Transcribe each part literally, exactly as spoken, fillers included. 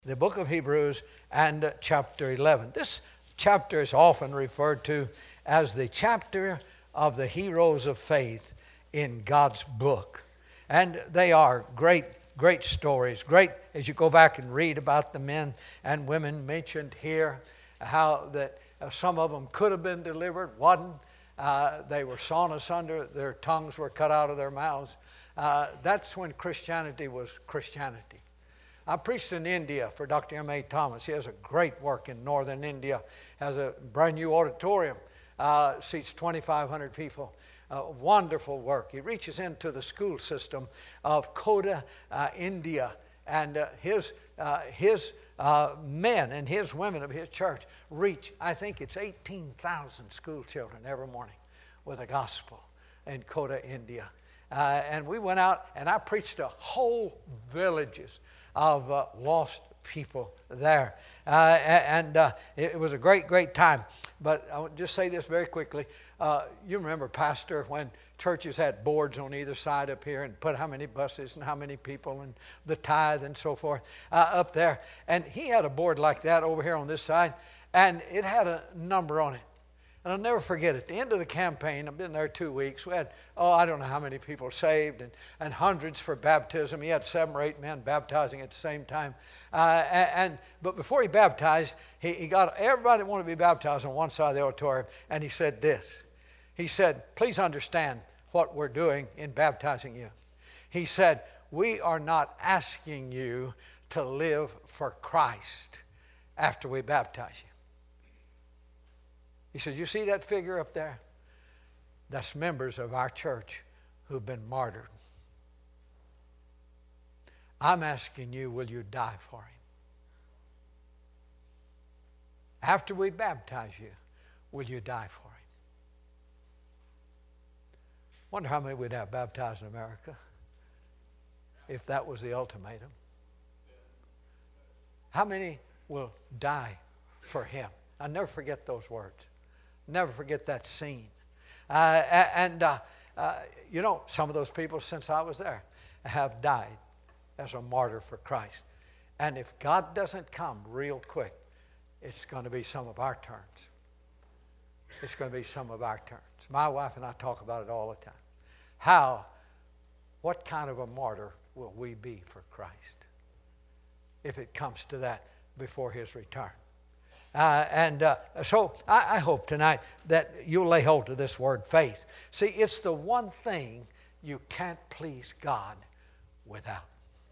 the book of Hebrews and chapter eleven. This chapter is often referred to as the chapter of the heroes of faith in God's book. And they are great, great stories. Great as you go back and read about the men and women mentioned here, how that uh, some of them could have been delivered, wasn't. Uh, they were sawn asunder, their tongues were cut out of their mouths. Uh, that's when Christianity was Christianity. I preached in India for Doctor M A Thomas. He has a great work in northern India. Has a brand new auditorium. Uh, seats twenty-five hundred people. Uh, wonderful work. He reaches into the school system of Kota, uh, India. And uh, his, uh, his uh, men and his women of his church reach, I think it's eighteen thousand school children every morning with the gospel in Kota, India. Uh, and we went out and I preached to whole villages of uh, lost people there. Uh, and uh, it was a great, great time. But I will just say this very quickly. Uh, you remember, Pastor, when churches had boards on either side up here and put how many buses and how many people and the tithe and so forth uh, up there. And he had a board like that over here on this side, and it had a number on it. And I'll never forget, at the end of the campaign, I've been there two weeks, we had, oh, I don't know how many people saved, and, and hundreds for baptism. He had seven or eight men baptizing at the same time. Uh, and, and But before he baptized, he, he got everybody that wanted to be baptized on one side of the auditorium, and he said this. He said, please understand what we're doing in baptizing you. He said, we are not asking you to live for Christ after we baptize you. He said, you see that figure up there? That's members of our church who've been martyred. I'm asking you, will you die for him? After we baptize you, will you die for him? Wonder how many we'd have baptized in America if that was the ultimatum. How many will die for him? I'll never forget those words. Never forget that scene. Uh, and, uh, uh, you know, some of those people since I was there have died as a martyr for Christ. And if God doesn't come real quick, it's going to be some of our turns. It's going to be some of our turns. My wife and I talk about it all the time. How, what kind of a martyr will we be for Christ if it comes to that before his return? Uh, and uh, so I, I hope tonight that you'll lay hold of this word faith. See, it's the one thing you can't please God without.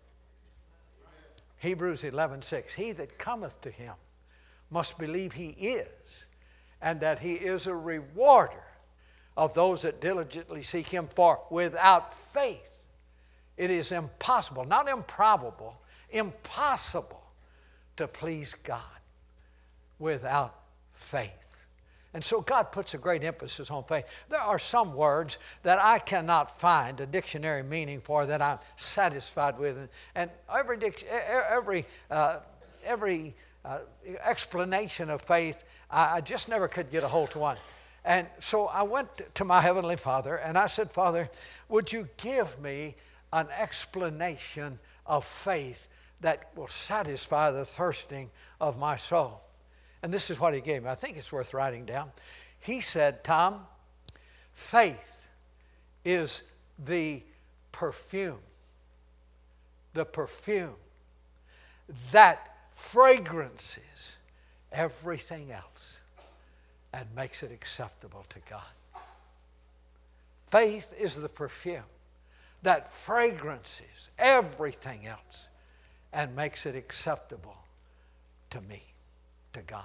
Hebrews eleven six, he that cometh to him must believe he is, and that he is a rewarder of those that diligently seek him. For without faith it is impossible, not improbable, impossible to please God. Without faith. And so God puts a great emphasis on faith. There are some words that I cannot find a dictionary meaning for that I'm satisfied with. And every every uh, every uh, explanation of faith, I just never could get a hold of one. And so I went to my Heavenly Father and I said, Father, would you give me an explanation of faith that will satisfy the thirsting of my soul? And this is what he gave me. I think it's worth writing down. He said, Tom, faith is the perfume, the perfume that fragrances everything else and makes it acceptable to God. Faith is the perfume that fragrances everything else and makes it acceptable to me. To God.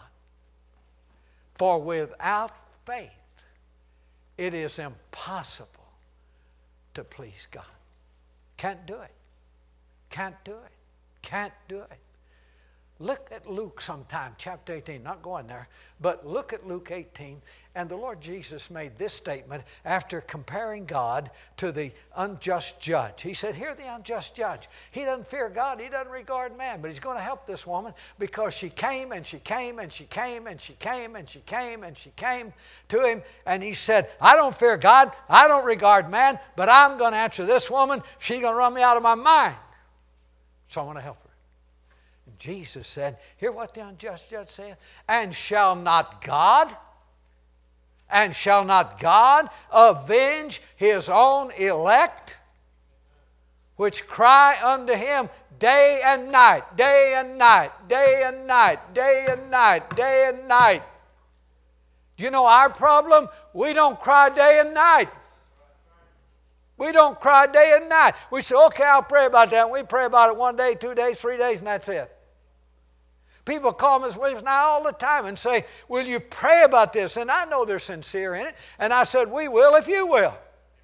For without faith, it is impossible to please God. Can't do it. Can't do it. Can't do it. Look at Luke sometime, chapter eighteen, not going there, but look at Luke eighteen, and the Lord Jesus made this statement after comparing God to the unjust judge. He said, here's the unjust judge. He doesn't fear God, he doesn't regard man, but he's going to help this woman because she came and she came and she came and she came and she came and she came to him, and he said, I don't fear God, I don't regard man, but I'm going to answer this woman. She's going to run me out of my mind. So I want to help her. Jesus said, hear what the unjust judge saith, and shall not God, and shall not God avenge his own elect, which cry unto him day and night, day and night, day and night, day and night, day and night. Do you know our problem? We don't cry day and night. We don't cry day and night. We say, okay, I'll pray about that. We pray about it one day, two days, three days, and that's it. People call Miss Williams now all the time and say, will you pray about this? And I know they're sincere in it. And I said, we will if you will.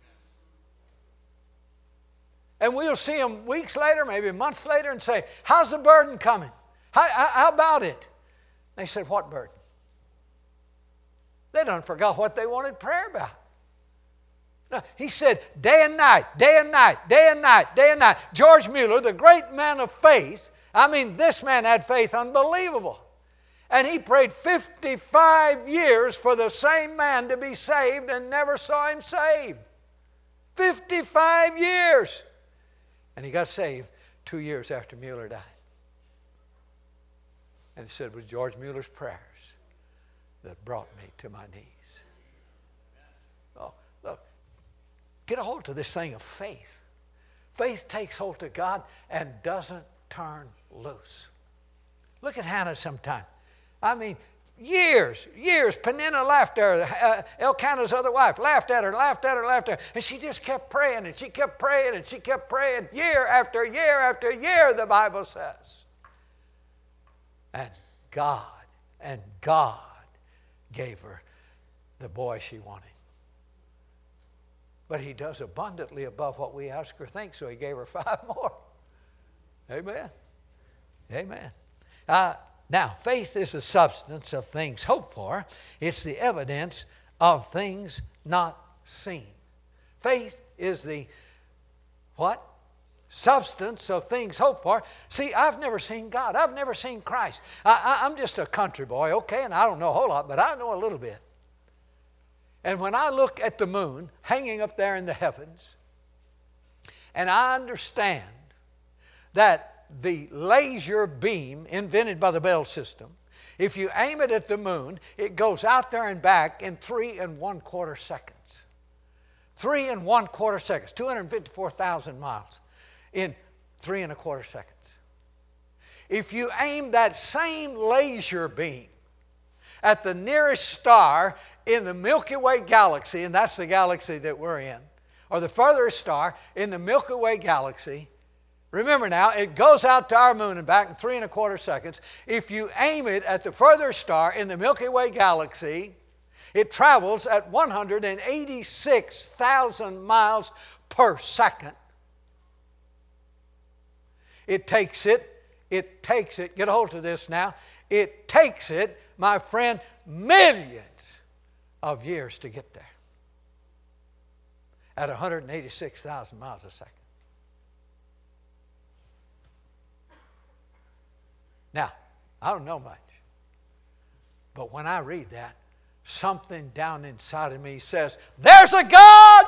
And we'll see them weeks later, maybe months later, and say, how's the burden coming? How, how, how about it? They said, what burden? They done forgot what they wanted prayer about. No, he said, day and night, day and night, day and night, day and night. George Mueller, the great man of faith, I mean, this man had faith unbelievable. And he prayed fifty-five years for the same man to be saved and never saw him saved. fifty-five years. And he got saved two years after Mueller died. And he said, it was George Mueller's prayers that brought me to my knees. Oh, look, get a hold of this thing of faith. Faith takes hold of God and doesn't turn loose. Look at Hannah sometime. I mean, years, years, Peninnah laughed at her, uh, Elkanah's other wife, laughed at her, laughed at her, laughed at her, and she just kept praying, and she kept praying, and she kept praying, year after year after year, the Bible says. And God, and God gave her the boy she wanted. But He does abundantly above what we ask or think, so He gave her five more. Amen. Amen. Uh, now, faith is the substance of things hoped for. It's the evidence of things not seen. Faith is the what? Substance of things hoped for. See, I've never seen God. I've never seen Christ. I, I, I'm just a country boy, okay, and I don't know a whole lot, but I know a little bit. And when I look at the moon hanging up there in the heavens, and I understand that the laser beam invented by the Bell system, if you aim it at the moon, it goes out there and back in three and one quarter seconds. Three and one quarter seconds, two hundred fifty-four thousand miles in three and a quarter seconds. If you aim that same laser beam at the nearest star in the Milky Way galaxy, and that's the galaxy that we're in, or the furthest star in the Milky Way galaxy, remember now, it goes out to our moon and back in three and a quarter seconds. If you aim it at the furthest star in the Milky Way galaxy, it travels at one hundred eighty-six thousand miles per second. It takes it, it takes it, get a hold of this now, it takes it, my friend, millions of years to get there at one hundred eighty-six thousand miles a second. Now, I don't know much, but when I read that, something down inside of me says, there's a God!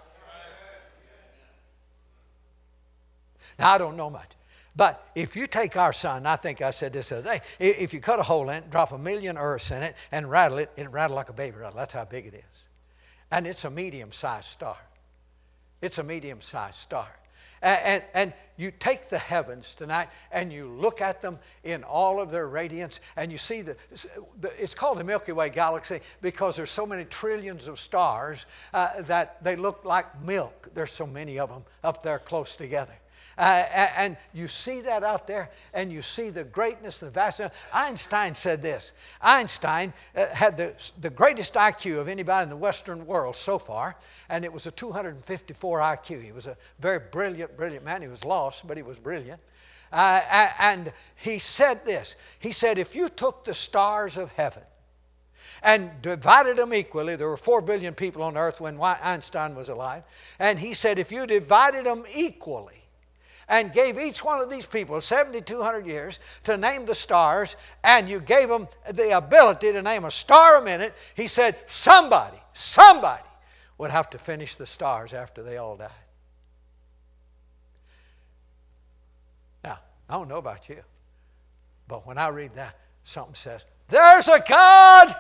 Now, I don't know much, but if you take our sun, I think I said this the other day, if you cut a hole in it, drop a million earths in it, and rattle it, it'll rattle like a baby rattle. That's how big it is. And it's a medium-sized star. It's a medium-sized star. And, and, and you take the heavens tonight and you look at them in all of their radiance, and you see the, the it's called the Milky Way galaxy because there's so many trillions of stars uh, that they look like milk. There's so many of them up there close together. Uh, and you see that out there, and you see the greatness, the vastness. Einstein said this. Einstein uh, had the, the greatest I Q of anybody in the Western world so far, and it was a two hundred fifty-four I Q. He was a very brilliant, brilliant man. He was lost, but he was brilliant. Uh, and he said this. He said, if you took the stars of heaven and divided them equally, there were four billion people on earth when Einstein was alive, and he said, if you divided them equally, and gave each one of these people seventy-two hundred years to name the stars, and you gave them the ability to name a star a minute, he said somebody, somebody would have to finish the stars after they all died. Now, I don't know about you, But when I read that, something says, there's a God.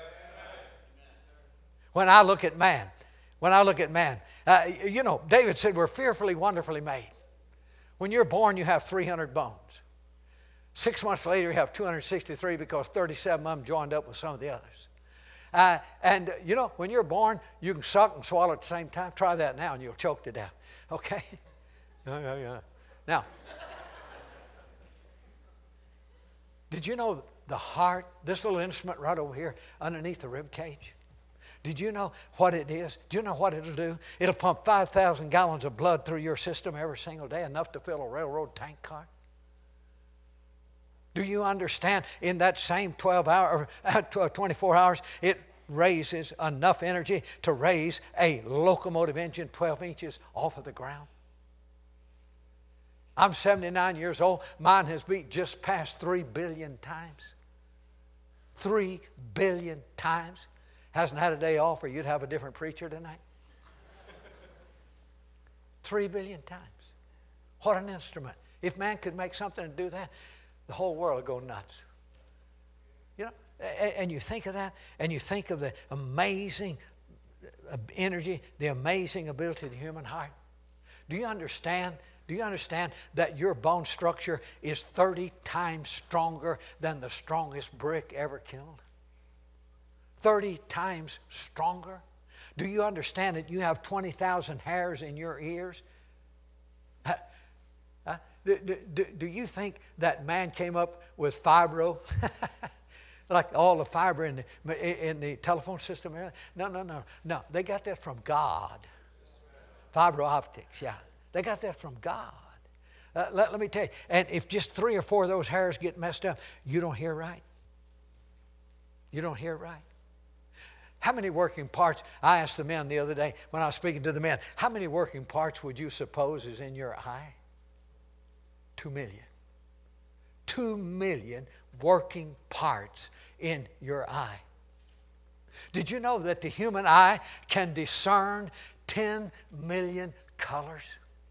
When I look at man, when I look at man, uh, you know, David said we're fearfully, wonderfully made. When you're born, you have three hundred bones. Six months later, you have two hundred sixty-three because thirty-seven of them joined up with some of the others. Uh, and, uh, you know, when you're born, you can suck and swallow at the same time. Try that now and you'll choke to death. Okay? Yeah, yeah, yeah. Now, did you know the heart, this little instrument right over here underneath the rib cage? Did you know what it is? Do you know what it'll do? It'll pump five thousand gallons of blood through your system every single day, enough to fill a railroad tank car. Do you understand in that same twelve hour, twenty-four hours, it raises enough energy to raise a locomotive engine twelve inches off of the ground? I'm seventy-nine years old. Mine has beat just past three billion times. three billion times. Hasn't had a day off or you'd have a different preacher tonight. Three billion times. What an instrument. If man could make something to do that, the whole world would go nuts. You know, and you think of that, and you think of the amazing energy, the amazing ability of the human heart. Do you understand? Do you understand that your bone structure is thirty times stronger than the strongest brick ever killed? thirty times stronger. Do you understand that you have twenty thousand hairs in your ears? Uh, uh, do, do, do you think that man came up with fibro? Like all the fiber in the, in the telephone system? No, no, no. No, they got that from God. Fiber optics, yeah. They got that from God. Uh, let, let me tell you, and if just three or four of those hairs get messed up, you don't hear right. You don't hear right. How many working parts, I asked the men the other day when I was speaking to the men, how many working parts would you suppose is in your eye? Two million. Two million working parts in your eye. Did you know that the human eye can discern ten million colors?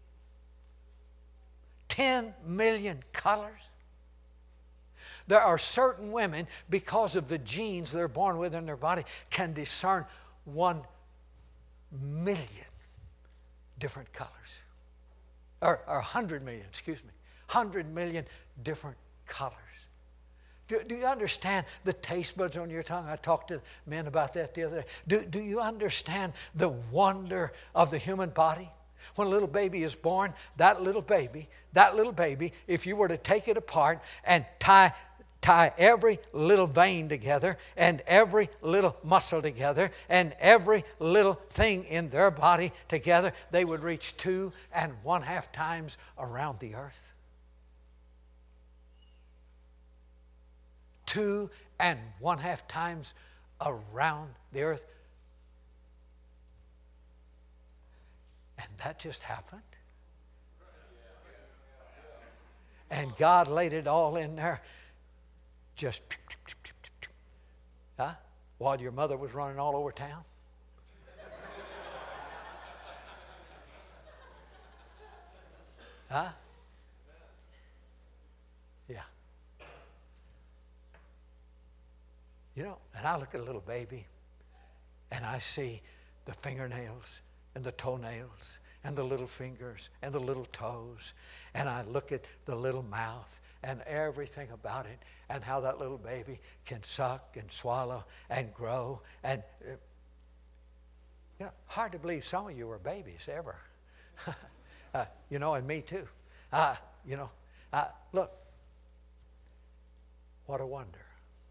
ten million colors? There are certain women, because of the genes they're born with in their body, can discern one million different colors. Or, or one hundred million, excuse me. one hundred million different colors. Do, do you understand the taste buds on your tongue? I talked to men about that the other day. Do, do you understand the wonder of the human body? When a little baby is born, that little baby, that little baby, if you were to take it apart and tie tie every little vein together and every little muscle together and every little thing in their body together, they would reach two and one half times around the earth. Two and one half times around the earth. And that just happened. And God laid it all in there. Just, huh? While your mother was running all over town. Huh? Yeah. You know, and I look at a little baby and I see the fingernails and the toenails and the little fingers and the little toes, and I look at the little mouth and everything about it, and how that little baby can suck and swallow and grow. And uh, you know, hard to believe some of you were babies ever. uh, you know, and me too. Uh, you know, uh, look, what a wonder.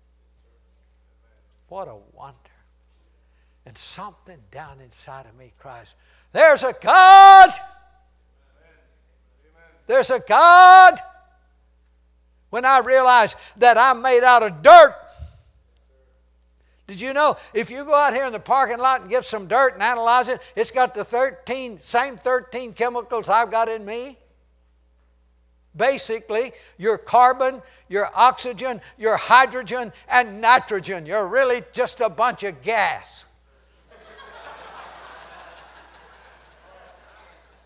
What a wonder. And something down inside of me cries, there's a God! There's a God! When I realized that I'm made out of dirt. Did you know if you go out here in the parking lot and get some dirt and analyze it, it's got the thirteen, same thirteen chemicals I've got in me? Basically, your carbon, your oxygen, your hydrogen, and nitrogen. You're really just a bunch of gas.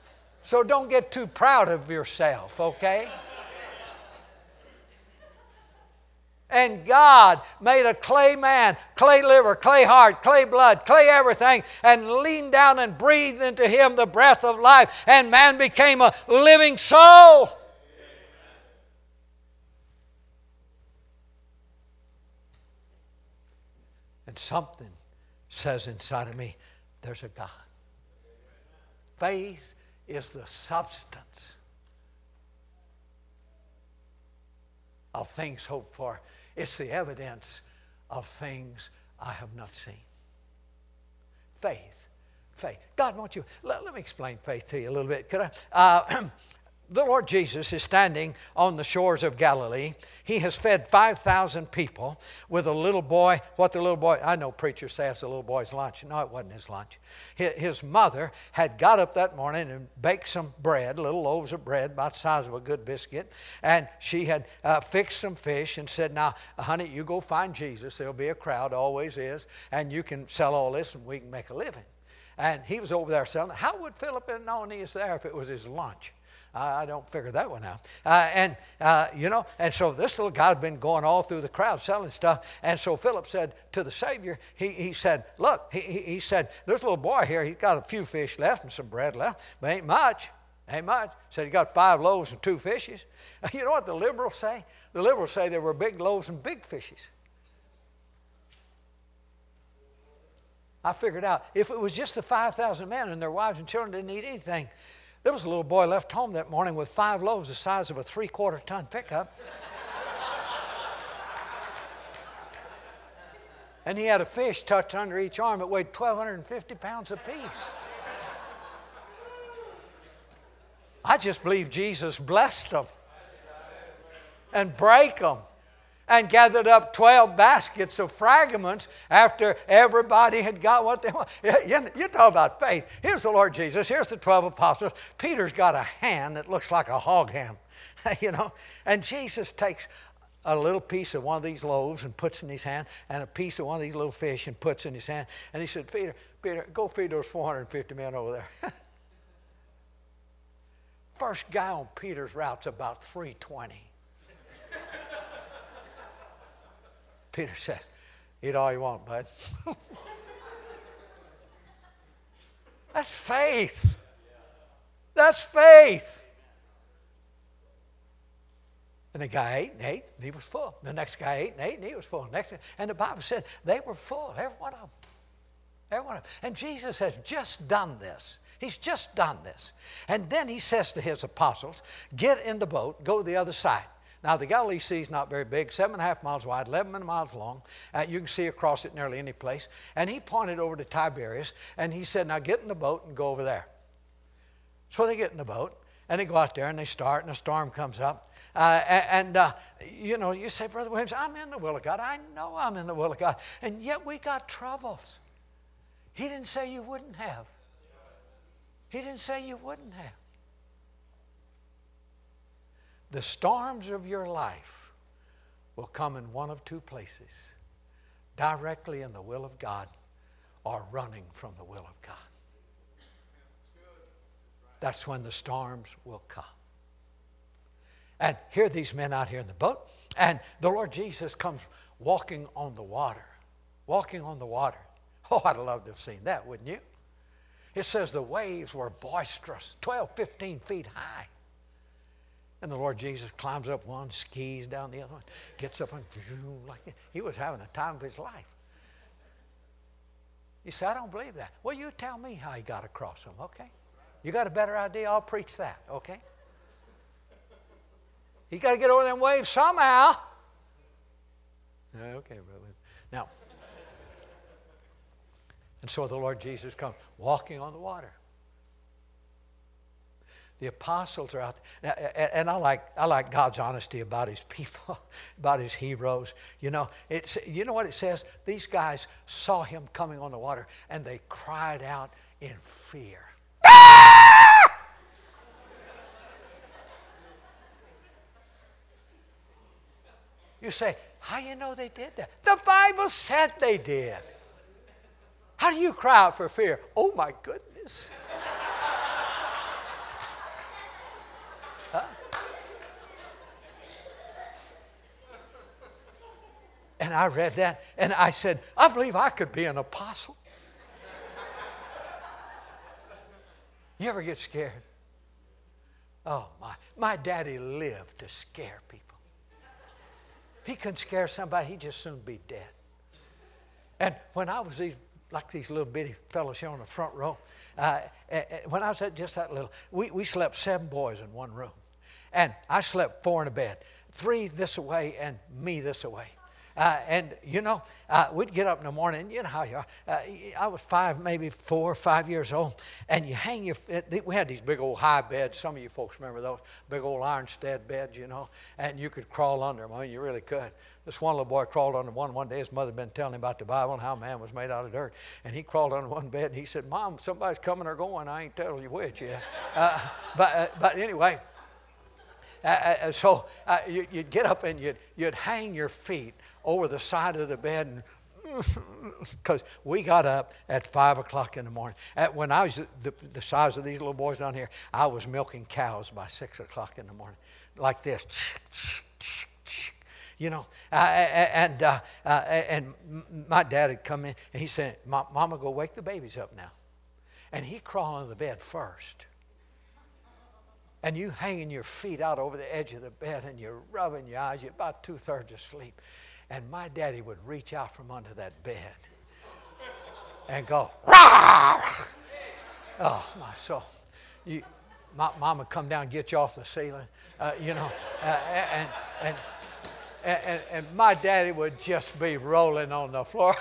So don't get too proud of yourself, okay? And God made a clay man, clay liver, clay heart, clay blood, clay everything, and leaned down and breathed into him the breath of life, and man became a living soul. And something says inside of me, there's a God. Faith is the substance of things hoped for. It's the evidence of things I have not seen. Faith. Faith. God wants you. Let, let me explain faith to you a little bit. Could I? Uh, the Lord Jesus is standing on the shores of Galilee. He has fed five thousand people with a little boy. What the little boy, I know preachers say it's the little boy's lunch. No, it wasn't his lunch. His mother had got up that morning and baked some bread, little loaves of bread about the size of a good biscuit. And she had uh, fixed some fish and said, now, honey, you go find Jesus. There'll be a crowd, always is. And you can sell all this and we can make a living. And he was over there selling. How would Philip have known he was there if it was his lunch? I don't figure that one out. Uh, and, uh, you know, and so this little guy had been going all through the crowd selling stuff. And so Philip said to the Savior, he, he said, look, he, he said, this little boy here, he's got a few fish left and some bread left, but ain't much. Ain't much. Said he got five loaves and two fishes. You know what the liberals say? The liberals say there were big loaves and big fishes. I figured out, if it was just the five thousand men and their wives and children didn't eat anything, there was a little boy left home that morning with five loaves the size of a three-quarter ton pickup. And he had a fish tucked under each arm that weighed twelve fifty pounds apiece. I just believe Jesus blessed them and break them and gathered up twelve baskets of fragments after everybody had got what they want. You, you talk about faith. Here's the Lord Jesus. Here's the twelve apostles. Peter's got a hand that looks like a hog hand, you know. And Jesus takes a little piece of one of these loaves and puts in his hand, and a piece of one of these little fish and puts in his hand. And he said, Peter, Peter, go feed those four hundred fifty men over there. First guy on Peter's route's about three twenty. Peter says, eat all you want, bud. That's faith. That's faith. And the guy ate and ate and he was full. The next guy ate and ate and he was full. Next, and the Bible said they were full, every one of them. Every one of them. And Jesus has just done this. He's just done this. And then he says to his apostles, get in the boat, go to the other side. Now, the Galilee Sea is not very big, seven and a half miles wide, eleven miles long. Uh, you can see across it nearly any place. And he pointed over to Tiberias, and he said, now get in the boat and go over there. So they get in the boat, and they go out there, and they start, and a storm comes up. Uh, and, uh, you know, you say, Brother Williams, I'm in the will of God. I know I'm in the will of God. And yet we got troubles. He didn't say you wouldn't have. He didn't say you wouldn't have. The storms of your life will come in one of two places, directly in the will of God or running from the will of God. That's when the storms will come. And here are these men out here in the boat, and the Lord Jesus comes walking on the water, walking on the water. Oh, I'd love to have seen that, wouldn't you? It says the waves were boisterous, twelve, fifteen feet high. And the Lord Jesus climbs up one, skis down the other one, gets up and like he was having a time of his life. You say, I don't believe that. Well, you tell me how he got across them, okay? You got a better idea? I'll preach that, okay? He got to get over them waves somehow. Okay, brother. Now, and so the Lord Jesus comes walking on the water. The apostles are out there. And I like, I like God's honesty about his people, about his heroes. You know, it's, you know what it says? These guys saw him coming on the water, and they cried out in fear. You say, how do you know they did that? The Bible said they did. How do you cry out for fear? Oh, my goodness. Huh? And I read that, and I said, I believe I could be an apostle. You ever get scared? Oh, my. My daddy lived to scare people. If he couldn't scare somebody, he'd just soon be dead. And when I was these, like these little bitty fellows here on the front row, uh, when I was at just that little, we, we slept seven boys in one room. And I slept four in a bed, three this away and me this away. Uh, and, you know, uh, we'd get up in the morning, you know how you are. Uh, I was five, maybe four or five years old, and you hang your, we had these big old high beds. Some of you folks remember those big old Ironstead beds, you know, and you could crawl under them. I mean, you really could. This one little boy crawled under one one day. His mother had been telling him about the Bible and how man was made out of dirt. And he crawled under one bed, and he said, Mom, somebody's coming or going. I ain't telling you which yet. Uh, but, uh, but anyway, uh, uh, so uh, you, you'd get up and you'd, you'd hang your feet over the side of the bed, and because we got up at five o'clock in the morning. At, when I was the, the size of these little boys down here, I was milking cows by six o'clock in the morning, like this. You know, uh, and uh, uh, and my dad had come in, and he said, Mama, go wake the babies up now. And he crawled under the bed first. And you hanging your feet out over the edge of the bed, and you're rubbing your eyes, you're about two-thirds asleep. And my daddy would reach out from under that bed and go, rah! Oh, my soul. You, my mom would come down and get you off the ceiling, uh, you know, uh, and, and, and, and my daddy would just be rolling on the floor.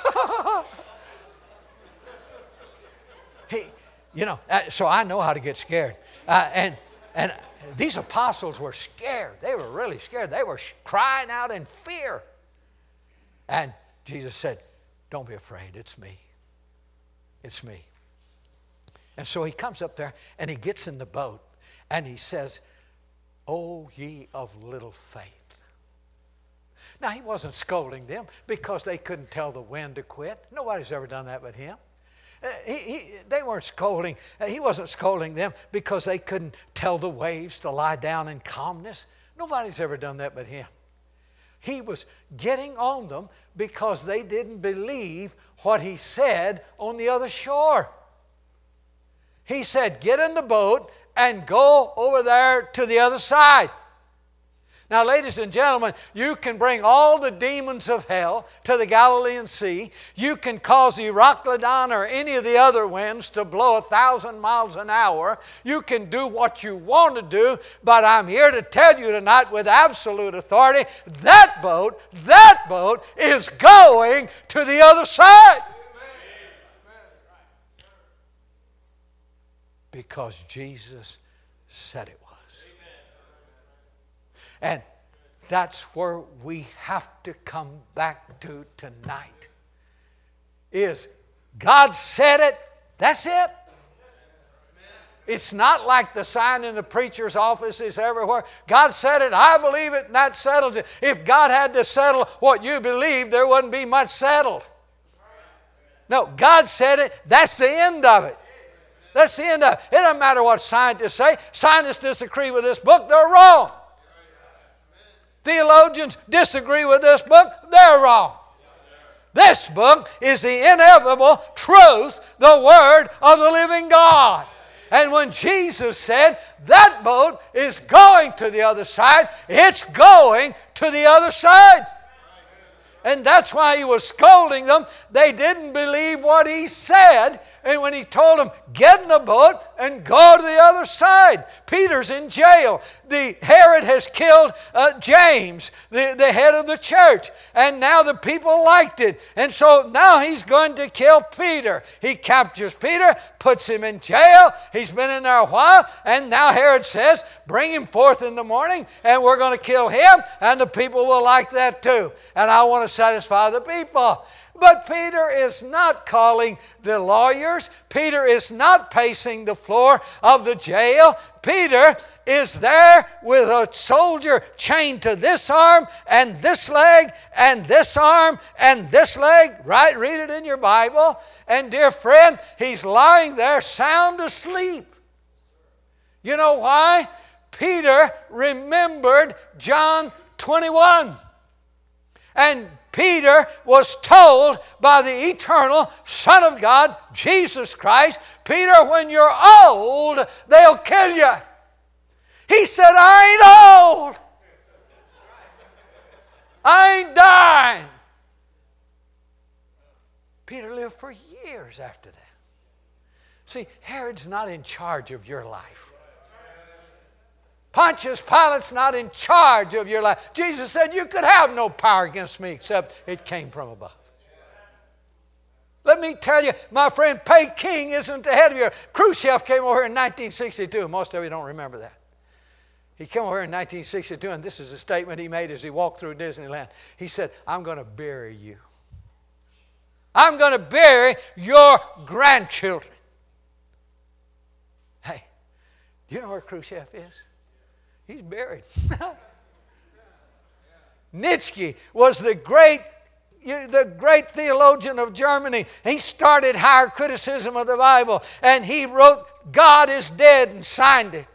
he, you know, uh, so I know how to get scared. Uh, and, and these apostles were scared. They were really scared. They were crying out in fear. And Jesus said, don't be afraid, it's me. It's me. And so he comes up there and he gets in the boat and he says, O ye of little faith. Now he wasn't scolding them because they couldn't tell the wind to quit. Nobody's ever done that but him. Uh, he, he, they weren't scolding. Uh, he wasn't scolding them because they couldn't tell the waves to lie down in calmness. Nobody's ever done that but him. He was getting on them because they didn't believe what he said on the other shore. He said, get in the boat and go over there to the other side. Now, ladies and gentlemen, you can bring all the demons of hell to the Galilean Sea. You can cause Euroclydon or any of the other winds to blow a thousand miles an hour. You can do what you want to do, but I'm here to tell you tonight with absolute authority, that boat, that boat is going to the other side. Because Jesus said it was. And that's where we have to come back to tonight. Is God said it, that's it. It's not like the sign in the preacher's office is everywhere. God said it, I believe it, and that settles it. If God had to settle what you believe, there wouldn't be much settled. No, God said it, that's the end of it. That's the end of it. It doesn't matter what scientists say. Scientists disagree with this book, they're wrong. Theologians disagree with this book, they're wrong. This book is the inevitable truth, the Word of the living God. And when Jesus said, that boat is going to the other side, it's going to the other side. And that's why he was scolding them. They didn't believe what he said. And when he told them, get in the boat and go to the other side. Peter's in jail. The Herod has killed uh, James, the, the head of the church. And now the people liked it. And so now he's going to kill Peter. He captures Peter, puts him in jail. He's been in there a while. And now Herod says, bring him forth in the morning and we're going to kill him. And the people will like that too. And I want to satisfy the people. But Peter is not calling the lawyers. Peter is not pacing the floor of the jail. Peter is there with a soldier chained to this arm and this leg and this arm and this leg. Right? Read it in your Bible. And dear friend, he's lying there sound asleep. You know why? Peter remembered John twenty-one. And Peter was told by the eternal Son of God, Jesus Christ, Peter, when you're old, they'll kill you. He said, I ain't old. I ain't dying. Peter lived for years after that. See, Herod's not in charge of your life. Pontius Pilate's not in charge of your life. Jesus said, you could have no power against me except it came from above. Let me tell you, my friend, Peking isn't the head of your... Khrushchev came over here in nineteen sixty-two. Most of you don't remember that. He came over here in nineteen sixty-two, and this is a statement he made as he walked through Disneyland. He said, I'm going to bury you. I'm going to bury your grandchildren. Hey, do you know where Khrushchev is? He's buried. Nietzsche was the great, the great theologian of Germany. He started higher criticism of the Bible, and he wrote, God is dead, and signed it.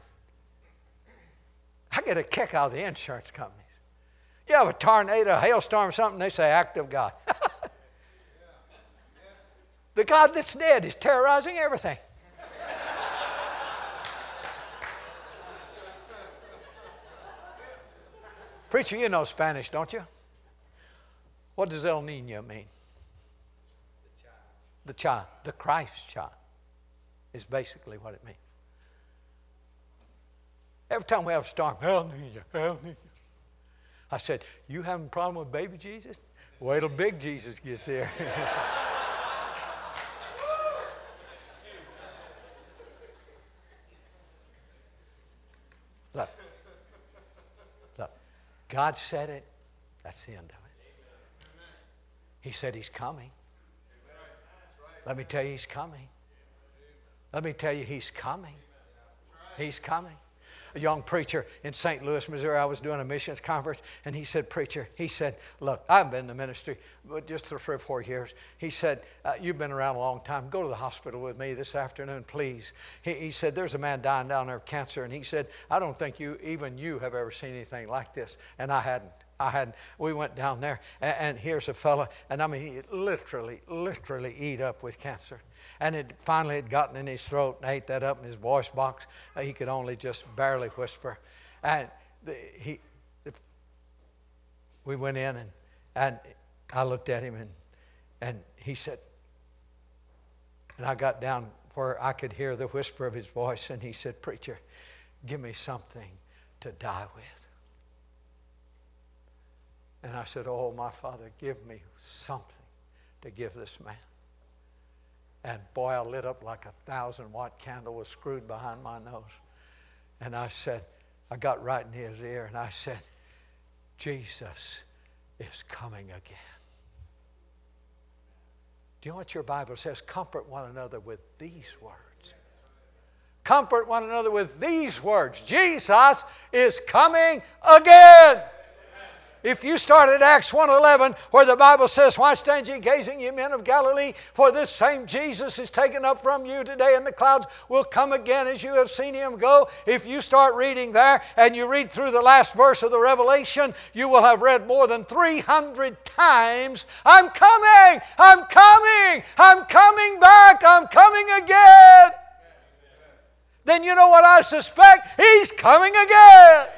I get a kick out of the insurance companies. You have a tornado, a hailstorm, something, they say, act of God. The God that's dead is terrorizing everything. Preacher, you know Spanish, don't you? What does El Niño mean? The child. The Christ child is basically what it means. Every time we have a storm, El Niño, El Niño. I said, you having a problem with baby Jesus? Wait till big Jesus gets here. Look. Look. God said it. That's the end of it. He said He's coming. Let me tell you, He's coming. Let me tell you, He's coming. He's coming. A young preacher in Saint Louis, Missouri, I was doing a missions conference, and he said, preacher, he said, look, I haven't been in the ministry but just for three or four years. He said, uh, you've been around a long time. Go to the hospital with me this afternoon, please. He, he said, there's a man dying down there of cancer, and he said, I don't think you, even you, have ever seen anything like this. And I hadn't. I had, we went down there, and, and here's a fella, and I mean, he literally, literally eat up with cancer. And it finally had gotten in his throat and ate that up in his voice box. Uh, he could only just barely whisper. And the, he, the, we went in, and, and I looked at him, and, and he said, and I got down where I could hear the whisper of his voice, and he said, preacher, give me something to die with. And I said, oh, my Father, give me something to give this man. And boy, I lit up like a thousand watt candle was screwed behind my nose. And I said, I got right in his ear, and I said, Jesus is coming again. Do you know what your Bible says? Comfort one another with these words. Comfort one another with these words. Jesus is coming again. If you start at Acts one eleven, where the Bible says, why stand ye gazing, ye men of Galilee? For this same Jesus is taken up from you today, and the clouds will come again as you have seen Him go. If you start reading there, and you read through the last verse of the Revelation, you will have read more than three hundred times, I'm coming, I'm coming, I'm coming back, I'm coming again. Then you know what I suspect? He's coming again.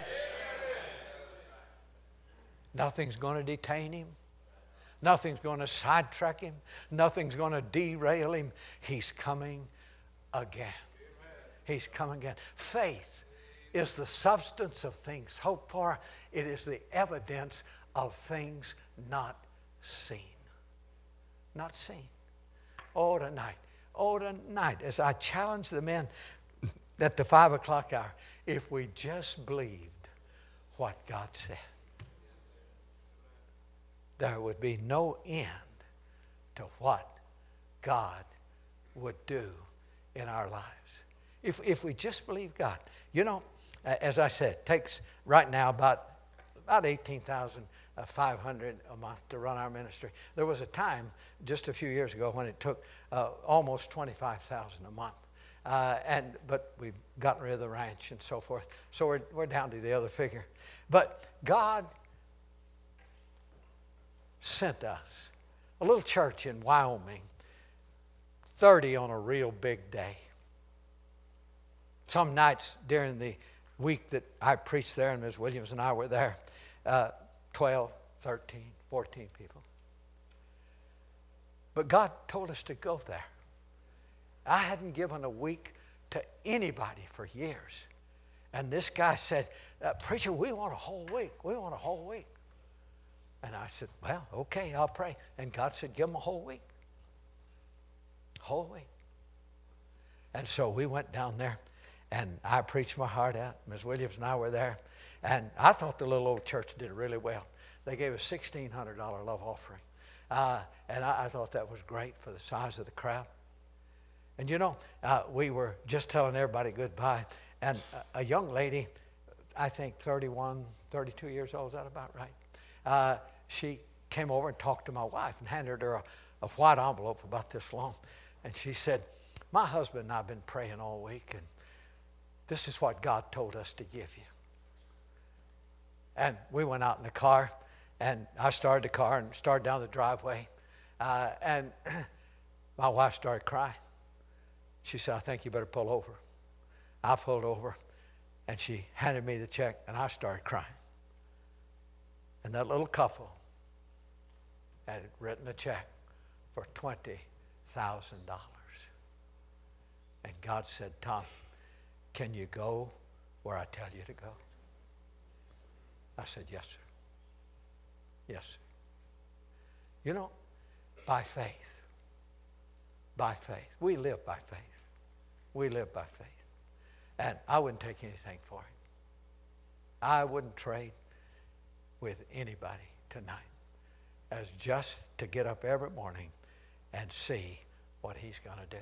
Nothing's going to detain Him. Nothing's going to sidetrack Him. Nothing's going to derail Him. He's coming again. He's coming again. Faith is the substance of things hoped for. It is the evidence of things not seen. Not seen. Oh, tonight. Oh, tonight, as I challenge the men at the five o'clock hour, if we just believed what God said, there would be no end to what God would do in our lives. If, if we just believe God. You know, as I said, it takes right now about, about eighteen thousand five hundred dollars a month to run our ministry. There was a time just a few years ago when it took uh, almost twenty-five thousand dollars a month. Uh, and but we've gotten rid of the ranch and so forth. So we're, we're down to the other figure. But God sent us, a little church in Wyoming, thirty on a real big day. Some nights during the week that I preached there, and Miz Williams and I were there, uh, twelve, thirteen, fourteen people. But God told us to go there. I hadn't given a week to anybody for years. And this guy said, uh, preacher, we want a whole week. We want a whole week. And I said, well, okay, I'll pray. And God said, give them a whole week. Whole week. And so we went down there, and I preached my heart out. Miz Williams and I were there. And I thought the little old church did really well. They gave us sixteen hundred dollars love offering. Uh, and I, I thought that was great for the size of the crowd. And you know, uh, we were just telling everybody goodbye. And a, a young lady, I think thirty-one, thirty-two years old, is that about right? Uh, she came over and talked to my wife and handed her a, a white envelope about this long. And she said, my husband and I have been praying all week, and this is what God told us to give you. And we went out in the car, and I started the car and started down the driveway. Uh, and my wife started crying. She said, I think you better pull over. I pulled over, and she handed me the check, and I started crying. And that little couple had written a check for twenty thousand dollars. And God said, Tom, can you go where I tell you to go? I said, yes, sir. Yes, sir. You know, by faith. By faith. We live by faith. We live by faith. And I wouldn't take anything for it. I wouldn't trade with anybody tonight as just to get up every morning and see what he's going to do.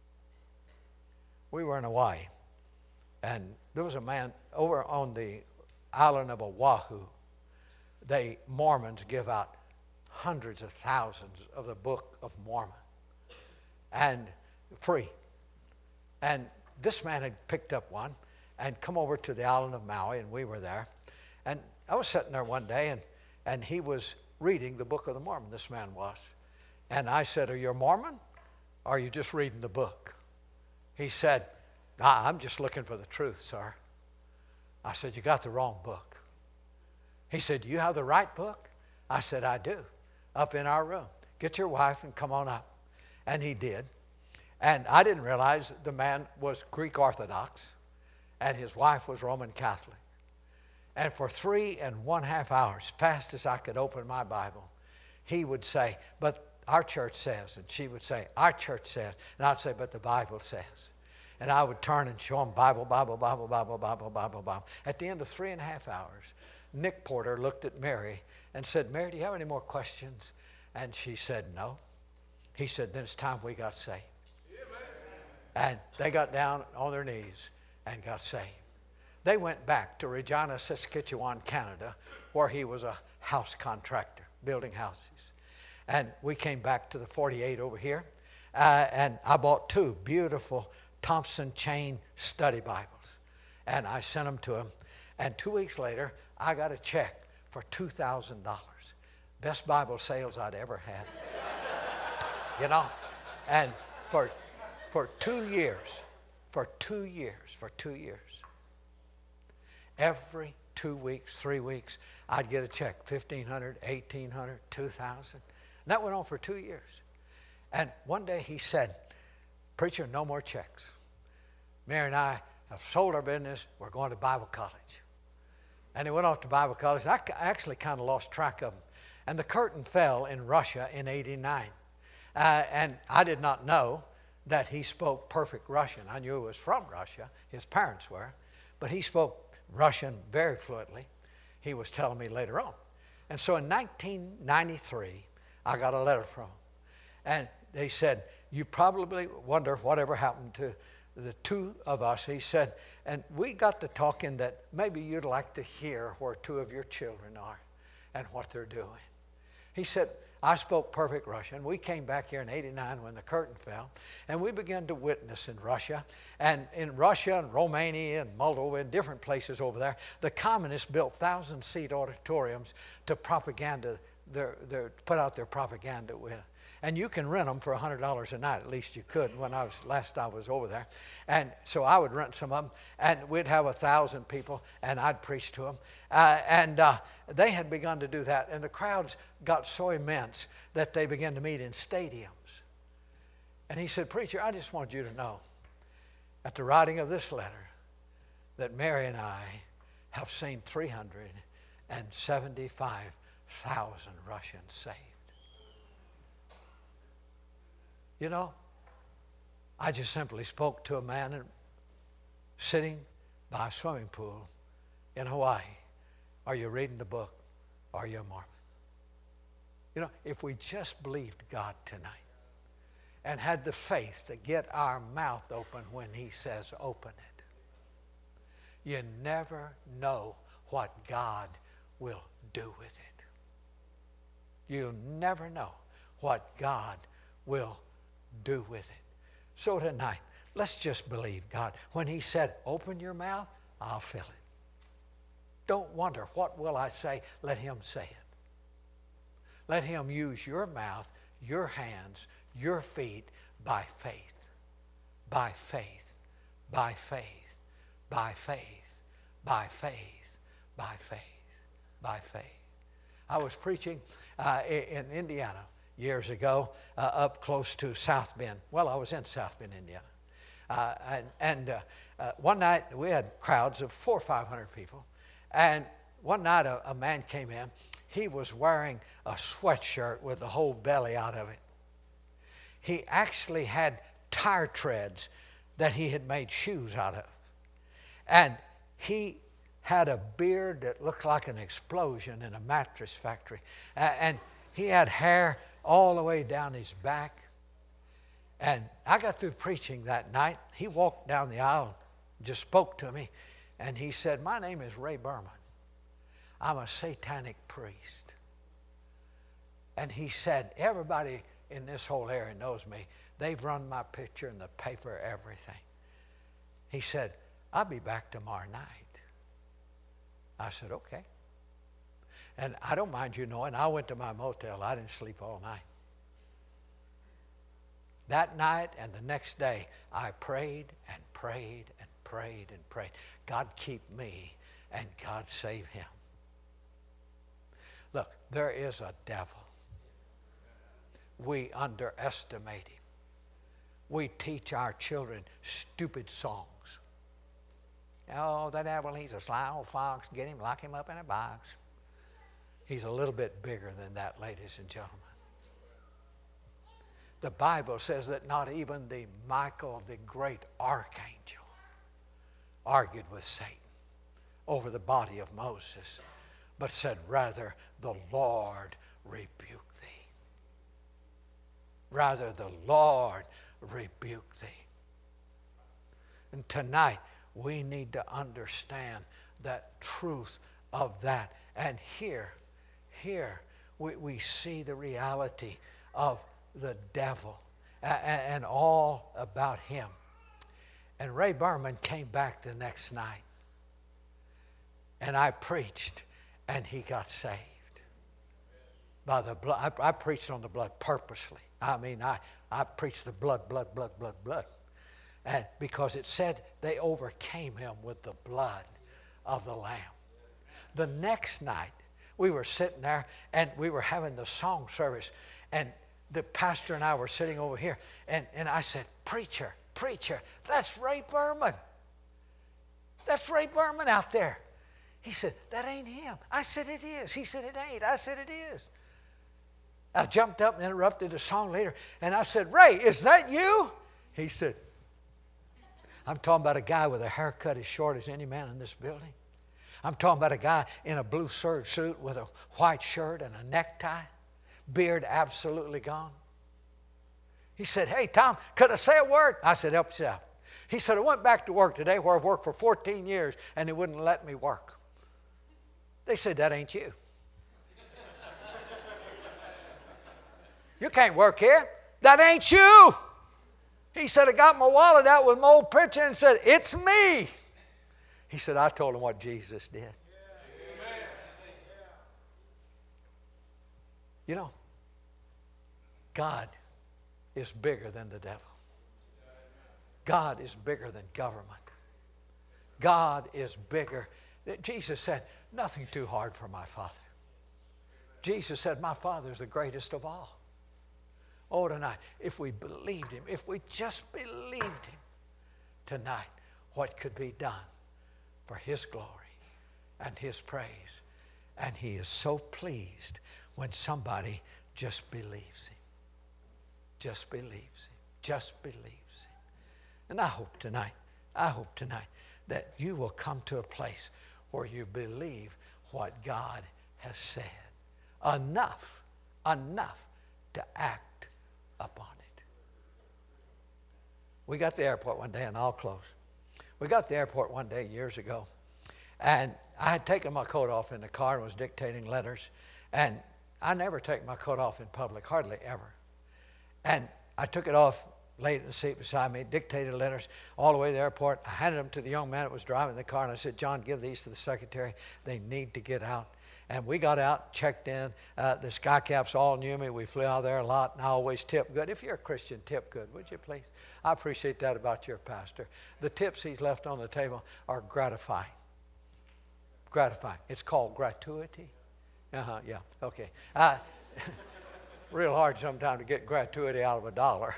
We were in Hawaii, and there was a man over on the island of Oahu. They, Mormons, give out hundreds of thousands of the Book of Mormon, and free. And this man had picked up one and come over to the island of Maui, and we were there. And I was sitting there one day, and, and he was reading the Book of the Mormon, this man was. And I said, are you a Mormon, or are you just reading the book? He said, I'm just looking for the truth, sir. I said, you got the wrong book. He said, do you have the right book? I said, I do, up in our room. Get your wife and come on up. And he did. And I didn't realize the man was Greek Orthodox, and his wife was Roman Catholic. And for three and one half hours, fast as I could open my Bible, he would say, but our church says, and she would say, our church says, and I'd say, but the Bible says. And I would turn and show him Bible, Bible, Bible, Bible, Bible, Bible, Bible. At the end of three and a half hours, Nick Porter looked at Mary and said, Mary, do you have any more questions? And she said, no. He said, then it's time we got saved. And they got down on their knees and got saved. They went back to Regina, Saskatchewan, Canada, where he was a house contractor, building houses. And we came back to the forty-eight over here, uh, and I bought two beautiful Thompson Chain study Bibles. And I sent them to him. And two weeks later, I got a check for two thousand dollars. Best Bible sales I'd ever had. You know? And for... For two years, for two years, for two years, every two weeks, three weeks, I'd get a check, fifteen hundred dollars, eighteen hundred dollars, two thousand dollars. And that went on for two years. And one day he said, preacher, no more checks. Mary and I have sold our business. We're going to Bible college. And he went off to Bible college. I actually kind of lost track of him. And the curtain fell in Russia in eighty-nine. Uh, and I did not know that he spoke perfect Russian. I knew he was from Russia. His parents were. But he spoke Russian very fluently. He was telling me later on. And so in nineteen ninety-three, I got a letter from him. And they said, you probably wonder whatever happened to the two of us. He said, and we got to talking that maybe you'd like to hear where two of your children are and what they're doing. He said, I spoke perfect Russian. We came back here in eighty-nine when the curtain fell, and we began to witness in Russia. And in Russia and Romania and Moldova and different places over there, the communists built thousand-seat auditoriums to propaganda their, their, put out their propaganda with. And you can rent them for one hundred dollars a night. At least you could when I was last I was over there. And so I would rent some of them, and we'd have a thousand people, and I'd preach to them. Uh, and uh, they had begun to do that, and the crowds got so immense that they began to meet in stadiums. And he said, "Preacher, I just want you to know, at the writing of this letter, that Mary and I have seen three hundred seventy-five thousand Russians saved." You know, I just simply spoke to a man sitting by a swimming pool in Hawaii. Are you reading the book? Are you a Mormon? You know, if we just believed God tonight and had the faith to get our mouth open when he says open it, you never know what God will do with it. You'll never know what God will do with it. So tonight, let's just believe God. When he said, open your mouth, I'll fill it. Don't wonder, what will I say? Let him say it. Let him use your mouth, your hands, your feet by faith. By faith. By faith. By faith. By faith. By faith. By faith. I was preaching uh, in Indiana years ago, uh, up close to South Bend. Well, I was in South Bend, Indiana. Uh, and and uh, uh, one night we had crowds of four or five hundred people. And one night a, a man came in. He was wearing a sweatshirt with the whole belly out of it. He actually had tire treads that he had made shoes out of. And he had a beard that looked like an explosion in a mattress factory. Uh, and he had hair all the way down his back. And I got through preaching that night. He walked down the aisle and just spoke to me. And he said, "My name is Ray Berman. I'm a satanic priest." And he said, "Everybody in this whole area knows me. They've run my picture in the paper, everything." He said, "I'll be back tomorrow night." I said, "Okay." And I don't mind you knowing, I went to my motel. I didn't sleep all night. That night and the next day, I prayed and prayed and prayed and prayed. God keep me and God save him. Look, there is a devil. We underestimate him. We teach our children stupid songs. Oh, that devil, he's a sly old fox. Get him, lock him up in a box. He's a little bit bigger than that, ladies and gentlemen. The Bible says that not even the Michael, the great archangel, argued with Satan over the body of Moses, but said, rather, the Lord rebuke thee. Rather, the Lord rebuke thee. And tonight, we need to understand that truth of that. And here, here, we, we see the reality of the devil and, and all about him. And Ray Berman came back the next night. And I preached, and he got saved. By the blood. I, I preached on the blood purposely. I mean, I, I preached the blood, blood, blood, blood, blood. And because it said they overcame him with the blood of the Lamb. The next night, we were sitting there, and we were having the song service, and the pastor and I were sitting over here, and, and I said, preacher, preacher, that's Ray Berman. That's Ray Berman out there. He said, that ain't him. I said, it is. He said, it ain't. I said, it is. I jumped up and interrupted the song leader, and I said, Ray, is that you? He said, I'm talking about a guy with a haircut as short as any man in this building. I'm talking about a guy in a blue serge suit with a white shirt and a necktie, beard absolutely gone. He said, hey, Tom, could I say a word? I said, help yourself. He said, I went back to work today where I've worked for fourteen years, and they wouldn't let me work. They said, that ain't you. You can't work here. That ain't you. He said, I got my wallet out with my old picture and said, it's me. He said, I told him what Jesus did. You know, God is bigger than the devil. God is bigger than government. God is bigger. Jesus said, nothing too hard for my Father. Jesus said, my Father is the greatest of all. Oh, tonight, if we believed him, if we just believed him tonight, what could be done for his glory and his praise? And he is so pleased when somebody just believes him. Just believes him. Just believes him. And I hope tonight, I hope tonight that you will come to a place where you believe what God has said. Enough, enough to act upon it. We got to the airport one day, and I'll close. We got to the airport one day years ago, and I had taken my coat off in the car and was dictating letters, and I never take my coat off in public, hardly ever. And I took it off, laid it in the seat beside me, dictated letters all the way to the airport. I handed them to the young man that was driving the car, and I said, John, give these to the secretary. They need to get out. And we got out, checked in. Uh, the Skycaps all knew me. We flew out there a lot, and I always tip good. If you're a Christian, tip good, would you please? I appreciate that about your pastor. The tips he's left on the table are gratifying. Gratifying. It's called gratuity. Uh-huh, yeah, okay. Uh, real hard sometimes to get gratuity out of a dollar.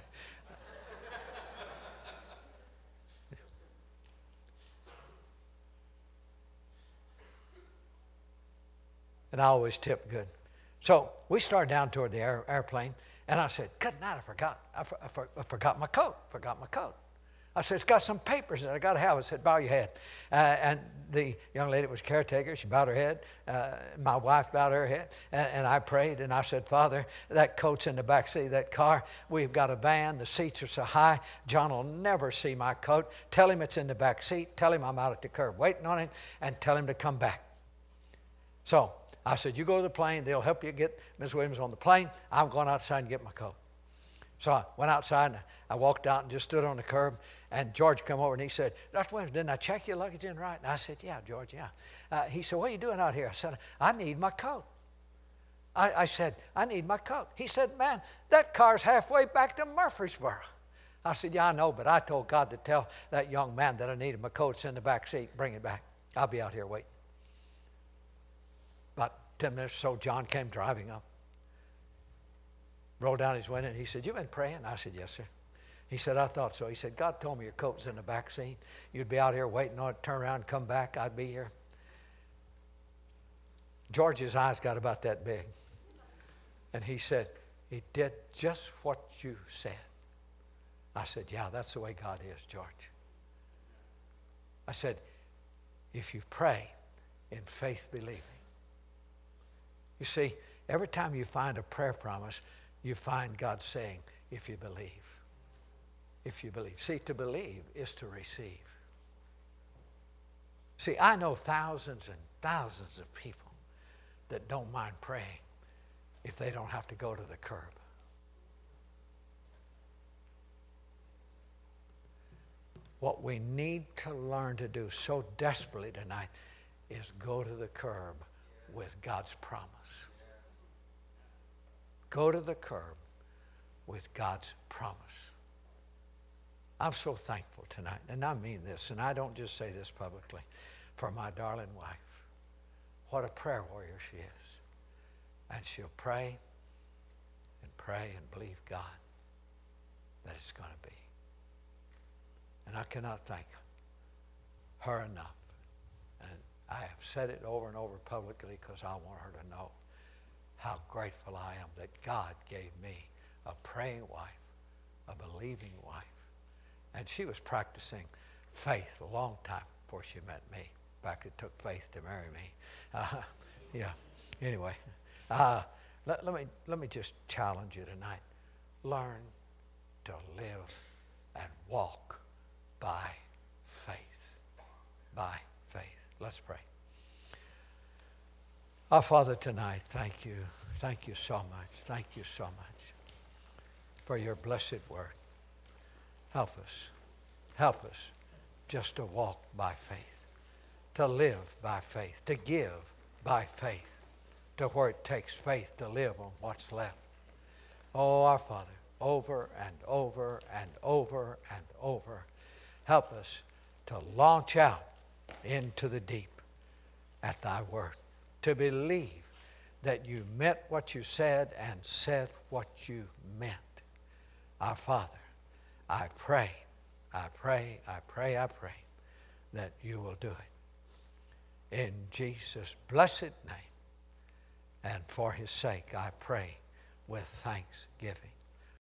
And I always tip good. So we started down toward the air, airplane, and I said, good night, I forgot. I, for, I, for, I forgot my coat, forgot my coat. I said, it's got some papers that I got to have. I said, bow your head. Uh, and the young lady was caretaker. She bowed her head. Uh, my wife bowed her head. And, and I prayed, and I said, Father, that coat's in the back seat of that car. We've got a van. The seats are so high. John will never see my coat. Tell him it's in the back seat. Tell him I'm out at the curb waiting on him, and tell him to come back. So I said, you go to the plane. They'll help you get Miss Williams on the plane. I'm going outside and get my coat. So I went outside, and I walked out and just stood on the curb. And George come over, and he said, Doctor Williams, didn't I check your luggage in right? And I said, yeah, George, yeah. Uh, he said, what are you doing out here? I said, I need my coat. I, I said, I need my coat. He said, man, that car's halfway back to Murfreesboro. I said, yeah, I know, but I told God to tell that young man that I needed my coat. It's in the back seat. Bring it back. I'll be out here waiting. About ten minutes or so, John came driving up. Rolled down his window, and he said, you been praying? I said, yes, sir. He said, I thought so. He said, God told me your coat was in the back seat. You'd be out here waiting on it, turn around and come back. I'd be here. George's eyes got about that big. And he said, he did just what you said. I said, yeah, that's the way God is, George. I said, if you pray in faith believing. You see, every time you find a prayer promise, you find God saying, if you believe. If you believe. See, to believe is to receive. See, I know thousands and thousands of people that don't mind praying if they don't have to go to the curb. What we need to learn to do so desperately tonight is go to the curb with God's promise. Go to the curb with God's promise. I'm so thankful tonight, and I mean this, and I don't just say this publicly, for my darling wife. What a prayer warrior she is. And she'll pray and pray and believe God that it's going to be. And I cannot thank her enough. And I have said it over and over publicly because I want her to know how grateful I am that God gave me a praying wife, a believing wife. And she was practicing faith a long time before she met me. In fact, it took faith to marry me. Uh, yeah, anyway. Uh, let, let, me, let me just challenge you tonight. Learn to live and walk by faith. By faith. Let's pray. Our Father, tonight, thank you. Thank you so much. Thank you so much for your blessed word. Help us. Help us just to walk by faith, to live by faith, to give by faith, to where it takes faith to live on what's left. Oh, our Father, over and over and over and over, help us to launch out into the deep at thy word, to believe that you meant what you said and said what you meant. Our Father, I pray, I pray, I pray, I pray that you will do it. In Jesus' blessed name, and for his sake, I pray with thanksgiving.